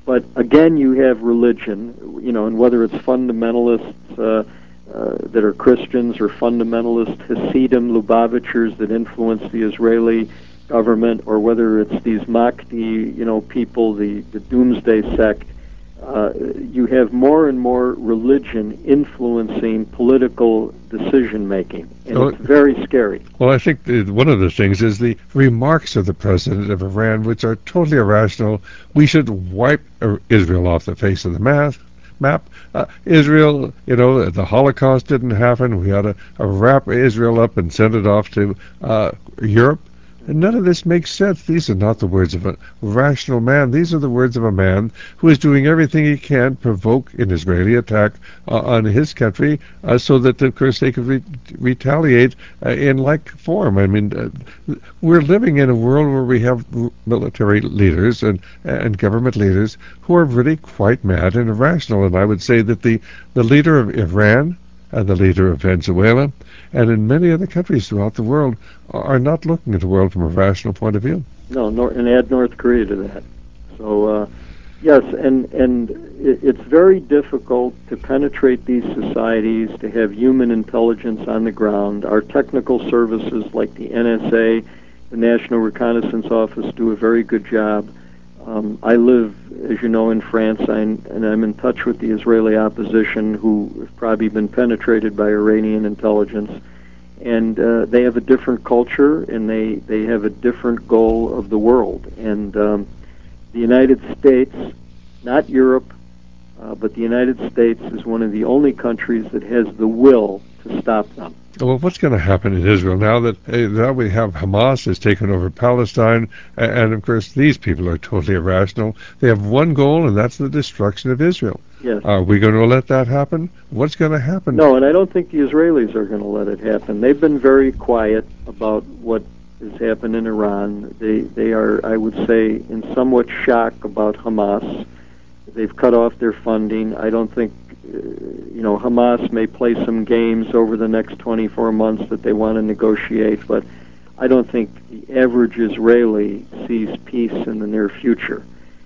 but again, you have religion, you know, and whether it's fundamentalists uh, uh, that are Christians or fundamentalist Hasidim, Lubavitchers that influence the Israeli government, or whether it's these Mahdi, you know, people, the, the Doomsday sect, uh, you have more and more religion influencing political decision-making, and Oh, it's very scary. Well, I think the, one of the things is the remarks of the president of Iran, which are totally irrational. We should wipe uh, Israel off the face of the map. Map. Uh, Israel, you know, the Holocaust didn't happen. We ought to uh, wrap Israel up and send it off to uh, Europe. And none of this makes sense. These are not the words of a rational man. These are the words of a man who is doing everything he can to provoke an Israeli attack uh, on his country uh, so that, of course, they could re- retaliate uh, in like form. I mean, uh, we're living in a world where we have military leaders and, and government leaders who are really quite mad and irrational. And I would say that the, the leader of Iran and the leader of Venezuela and in many other countries throughout the world are not looking at the world from a rational point of view. No, nor, and add North Korea to that. So, uh, yes, and and it, it's very difficult to penetrate these societies, to have human intelligence on the ground. Our technical services like the N S A, the National Reconnaissance Office, do a very good job. Um, I live, as you know, in France, I'm, and I'm in touch with the Israeli opposition, who have probably been penetrated by Iranian intelligence. And uh, they have a different culture, and they, they have a different goal of the world. And um, the United States, not Europe, uh, but the United States is one of the only countries that has the will to stop them. Well, what's going to happen in Israel now that uh, now we have Hamas has taken over Palestine, and, and of course these people are totally irrational. They have one goal, and that's the destruction of Israel. Yes. Are we going to let that happen? What's going to happen? No, and I don't think the Israelis are going to let it happen. They've been very quiet about what has happened in Iran. They they are, I would say, in somewhat shock about Hamas. They've cut off their funding. I don't think, uh, you know, Hamas may play some games over the next twenty-four months that they want to negotiate, but I don't think the average Israeli sees peace in the near future.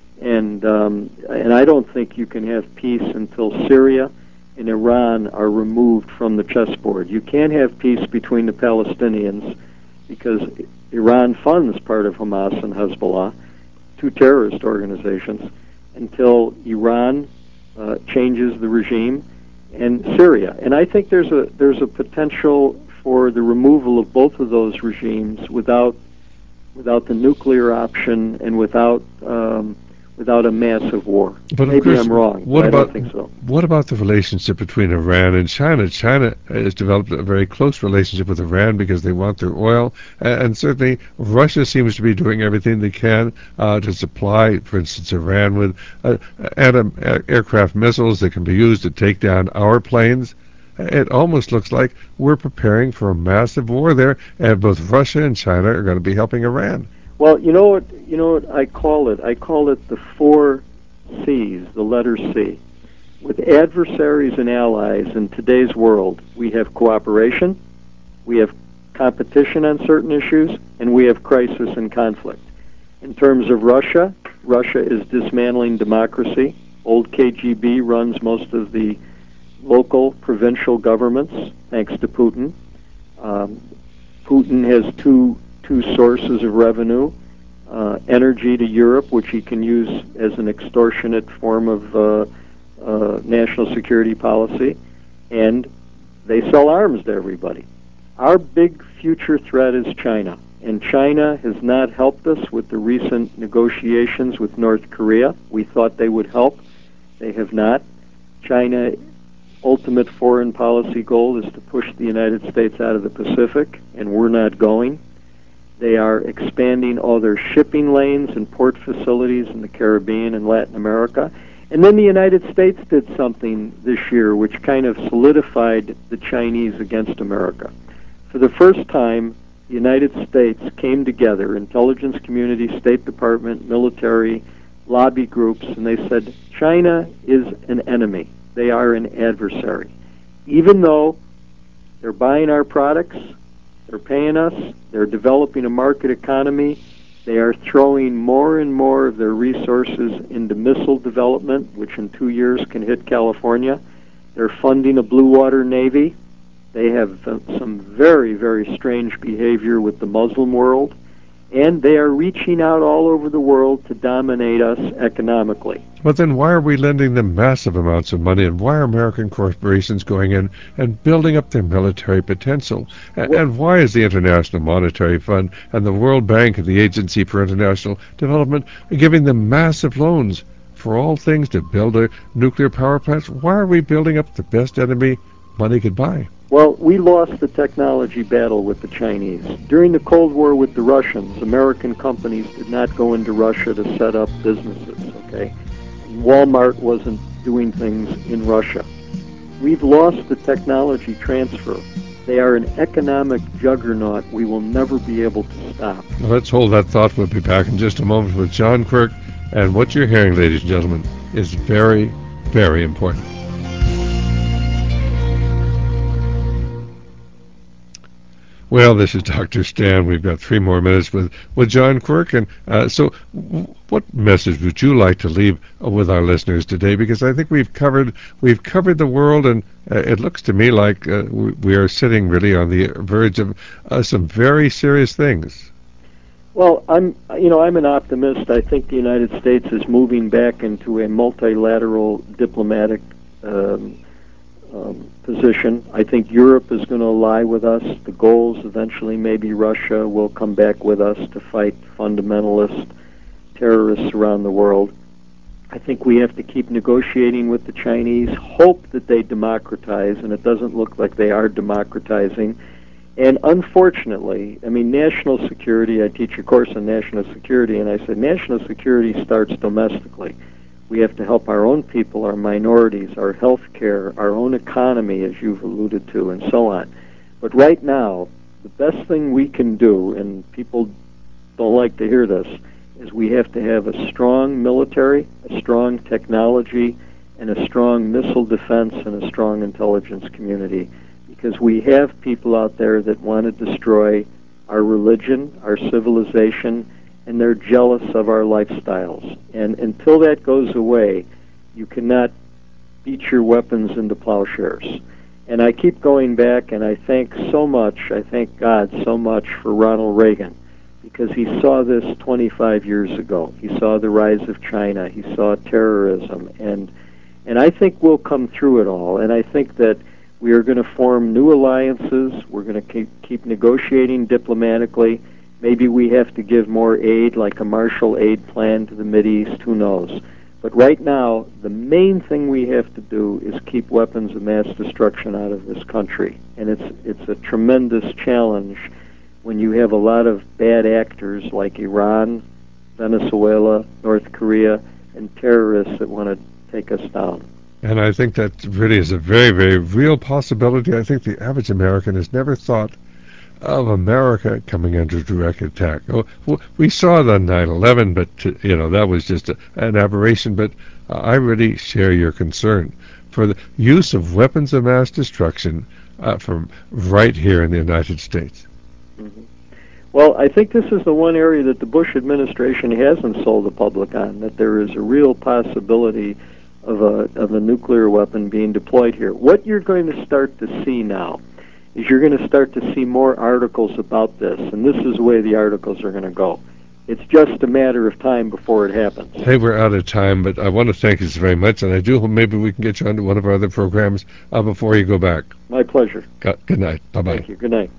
And um, and I don't think you can have peace until Syria and Iran are removed from the chessboard. You can't have peace between the Palestinians because Iran funds part of Hamas and Hezbollah, two terrorist organizations, until Iran uh, changes the regime, and Syria. And I think there's a there's a potential for the removal of both of those regimes without without the nuclear option and without um, without a massive war. But Maybe course, I'm wrong. What but about I don't think so. What about the relationship between Iran and China? China has developed a very close relationship with Iran because they want their oil, and, and certainly Russia seems to be doing everything they can uh, to supply, for instance, Iran with uh, anti-aircraft missiles that can be used to take down our planes. It almost looks like we're preparing for a massive war there, and both Russia and China are going to be helping Iran. Well, you know what? You know what I call it? I call it the four C's, the letter C. With adversaries and allies in today's world, we have cooperation, we have competition on certain issues, and we have crisis and conflict. In terms of Russia, Russia is dismantling democracy. Old K G B runs most of the local, provincial governments, thanks to Putin. Um, Putin has two two sources of revenue, uh, energy to Europe, which he can use as an extortionate form of uh, uh, national security policy, and they sell arms to everybody. Our big future threat is China, and China has not helped us with the recent negotiations with North Korea. We thought they would help. They have not. China ultimate foreign policy goal is to push the United States out of the Pacific, and we're not going. They are expanding all their shipping lanes and port facilities in the Caribbean and Latin America. And then the United States did something this year which kind of solidified the Chinese against America. For the first time, the United States came together, intelligence community, State Department, military, lobby groups, and they said, China is an enemy. They are an adversary. Even though they're buying our products, they're paying us, they're developing a market economy, They are throwing more and more of their resources into missile development, which in two years can hit California. They're funding a blue water navy. They have uh, some very, very strange behavior with the Muslim world. And they are reaching out all over the world to dominate us economically. But then why are we lending them massive amounts of money, and why are American corporations going in and building up their military potential? And, well, and why is the International Monetary Fund and the World Bank and the Agency for International Development giving them massive loans for all things to build a nuclear power plants? Why are we building up the best enemy money could buy? Well, we lost the technology battle with the Chinese. During the Cold War with the Russians, American companies did not go into Russia to set up businesses, okay? Walmart wasn't doing things in Russia. We've lost the technology transfer. They are an economic juggernaut we will never be able to stop. Well, let's hold that thought. We'll be back in just a moment with John Quirk. And what you're hearing, ladies and gentlemen, is very, very important. Well, this is Doctor Stan. We've got three more minutes with, with John Quirk. And uh, so w- what message would you like to leave uh, with our listeners today? Because I think we've covered we've covered the world, and uh, it looks to me like uh, we, we are sitting really on the verge of uh, some very serious things. Well, I'm you know I'm an optimist. I think the United States is moving back into a multilateral diplomatic um, Um, position. I think Europe is going to ally with us. The goals eventually, maybe Russia will come back with us to fight fundamentalist terrorists around the world. I think we have to keep negotiating with the Chinese, hope that they democratize, and it doesn't look like they are democratizing. And unfortunately, I mean, national security, I teach a course on national security, and I said national security starts domestically. We have to help our own people, our minorities, our health care, our own economy, as you've alluded to, and so on. But right now, the best thing we can do, and people don't like to hear this, is we have to have a strong military, a strong technology, and a strong missile defense and a strong intelligence community. Because we have people out there that want to destroy our religion, our civilization, and they're jealous of our lifestyles. And until that goes away, you cannot beat your weapons into plowshares. And I keep going back, and I thank so much, I thank God so much for Ronald Reagan, because he saw this twenty-five years ago. He saw the rise of China. He saw terrorism. And, and I think we'll come through it all. And I think that we are going to form new alliances. We're going to keep, keep negotiating diplomatically. Maybe we have to give more aid, like a Marshall Aid Plan to the Mideast, who knows. But right now, the main thing we have to do is keep weapons of mass destruction out of this country. And it's it's a tremendous challenge when you have a lot of bad actors like Iran, Venezuela, North Korea, and terrorists that want to take us down. And I think that really is a very, very real possibility. I think the average American has never thought of America coming under direct attack. Oh, we saw the nine eleven, but you know that was just a, an aberration. But uh, I really share your concern for the use of weapons of mass destruction uh, from right here in the United States. Mm-hmm. Well, I think this is the one area that the Bush administration hasn't sold the public on, that there is a real possibility of a of a nuclear weapon being deployed here. What you're going to start to see now is you're going to start to see more articles about this, and this is the way the articles are going to go. It's just a matter of time before it happens. Hey, we're out of time, but I want to thank you very much, and I do hope maybe we can get you onto one of our other programs uh, before you go back. My pleasure. Good, good night. Bye-bye. Thank you. Good night.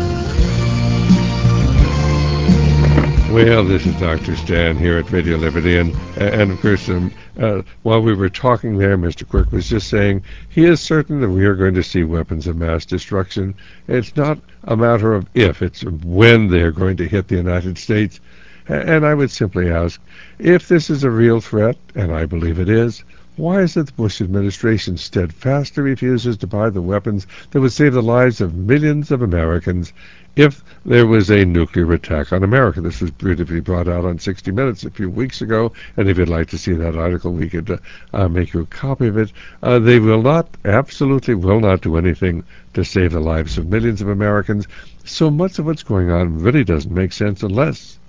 Well, this is Doctor Stan here at Radio Liberty, and, and of course, um, uh, while we were talking there, Mister Quirk was just saying he is certain that we are going to see weapons of mass destruction. It's not a matter of if, it's when they are going to hit the United States. And I would simply ask, if this is a real threat, and I believe it is, why is it the Bush administration steadfastly refuses to buy the weapons that would save the lives of millions of Americans if there was a nuclear attack on America? This was beautifully brought out on sixty minutes a few weeks ago, and if you'd like to see that article, we could uh, uh, make you a copy of it. Uh, they will not, absolutely will not do anything to save the lives of millions of Americans. So much of what's going on really doesn't make sense unless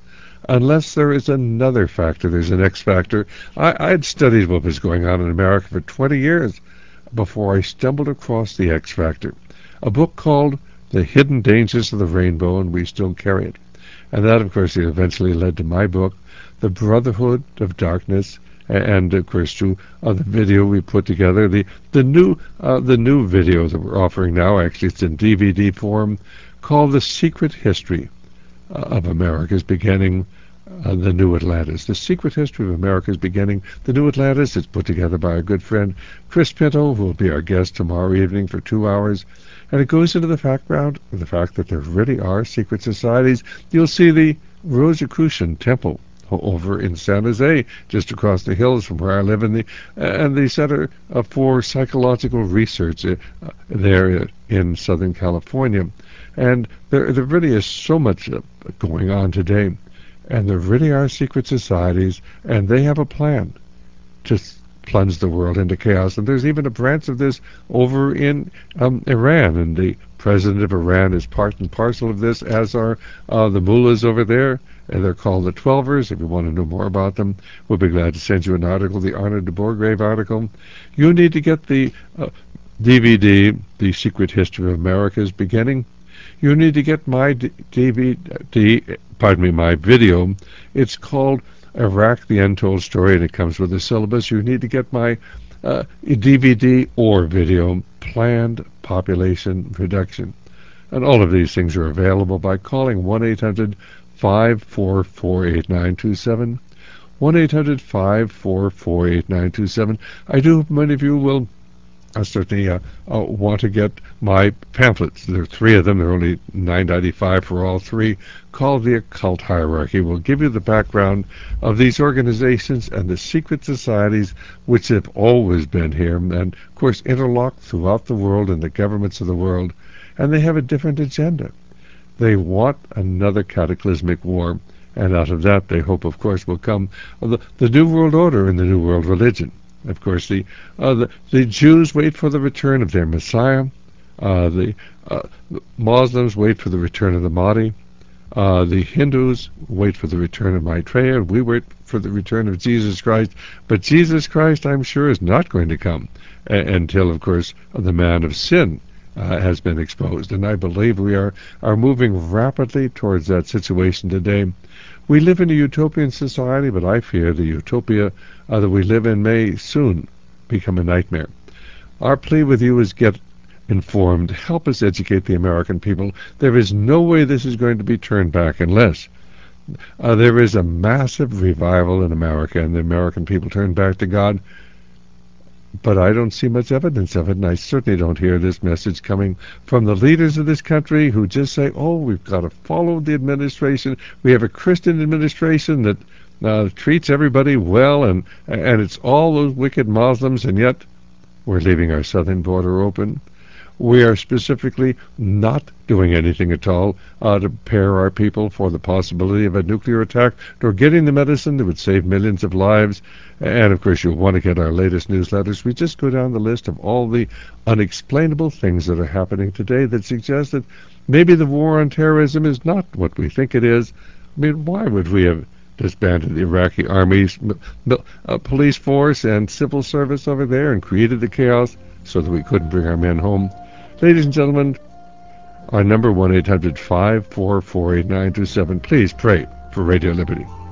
unless there is another factor. There's an X factor. I, I'd studied what was going on in America for twenty years before I stumbled across the X factor, a book called The Hidden Dangers of the Rainbow, and we still carry it. And that, of course, eventually led to my book, The Brotherhood of Darkness, and of course to uh, the video we put together, the the new uh, the new video that we're offering now. Actually, it's in D V D form, called The Secret History uh, of America's Beginning, uh, the New Atlantis. The Secret History of America's Beginning, the New Atlantis. It's put together by our good friend Chris Pinto, who will be our guest tomorrow evening for two hours. And it goes into the background of the fact that there really are secret societies. You'll see the Rosicrucian Temple over in San Jose, just across the hills from where I live, in the and the Center for Psychological Research uh, there in Southern California. And there, there really is so much uh, going on today, and there really are secret societies, and they have a plan to plunge the world into chaos. And there's even a branch of this over in um, Iran, and the president of Iran is part and parcel of this, as are uh, the mullahs over there. And they're called the Twelvers. If you want to know more about them, we'll be glad to send you an article, the Arnold de Bourgrave article. You need to get the uh, D V D, The Secret History of America's Beginning. You need to get my D V D, pardon me, my video. It's called Iraq, The Untold Story, and it comes with a syllabus. You need to get my uh, D V D or video, Planned Population Reduction. And all of these things are available by calling one eight hundred five four four eight nine two seven, one eight hundred five four four eight nine two seven. I do hope many of you will uh, certainly uh, uh, want to get my pamphlets. There are three of them. They're only nine ninety-five for all three, called The Occult Hierarchy. We'll give you the background of these organizations and the secret societies which have always been here and, of course, interlocked throughout the world and the governments of the world, and they have a different agenda. They want another cataclysmic war, and out of that they hope, of course, will come the, the New World Order and the New World Religion. Of course, the uh, the, the Jews wait for the return of their Messiah. Uh, the uh, Muslims wait for the return of the Mahdi. Uh, the Hindus wait for the return of Maitreya. We wait for the return of Jesus Christ. But Jesus Christ, I'm sure, is not going to come a- until, of course, the man of sin Uh, has been exposed, and I believe we are, are moving rapidly towards that situation today. We live in a utopian society, but I fear the utopia uh, that we live in may soon become a nightmare. Our plea with you is get informed. Help us educate the American people. There is no way this is going to be turned back unless uh, there is a massive revival in America and the American people turn back to God. But I don't see much evidence of it, and I certainly don't hear this message coming from the leaders of this country who just say, oh, we've got to follow the administration. We have a Christian administration that uh, treats everybody well, and and it's all those wicked Muslims, and yet we're leaving our southern border open. We are specifically not doing anything at all uh, to prepare our people for the possibility of a nuclear attack, nor getting the medicine that would save millions of lives. And, of course, you'll want to get our latest newsletters. We just go down the list of all the unexplainable things that are happening today that suggest that maybe the war on terrorism is not what we think it is. I mean, why would we have disbanded the Iraqi army's uh, police force and civil service over there and created the chaos so that we couldn't bring our men home? Ladies and gentlemen, our number one eight hundred five four four eight nine two seven. Please pray for Radio Liberty.